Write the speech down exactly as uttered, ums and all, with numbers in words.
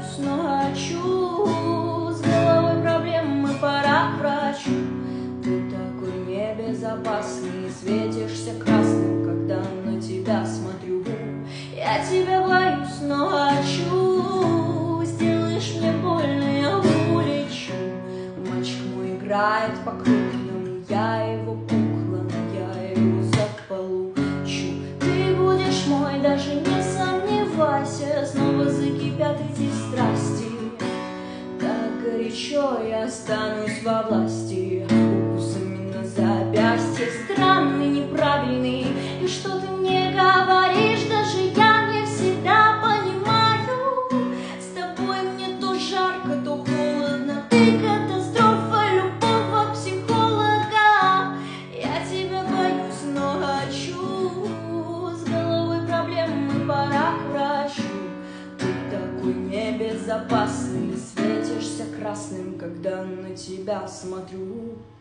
боюсь, но хочу. С головой проблемы, пора к врачу. Ты такой небезопасный, светишься красным, когда на тебя смотрю. Я тебя боюсь, но хочу. Сделаешь мне больно, я улечу. Мальчик мой играет по крупным, я его кукла, но я его заполучу. Ты будешь мой, даже не сомневайся. Снова закипят эти страсти. Так горячо я останусь во власти. Укусами на запястье, странный, неправильный. И что ты мне говоришь, даже я не всегда понимаю. С тобой мне то жарко, то холодно. Ты катастрофа, любого психолога. Я тебя боюсь, но хочу. С головой проблемы, пора к врачу. Ты такой небезопасный, светишься красным, когда на тебя смотрю.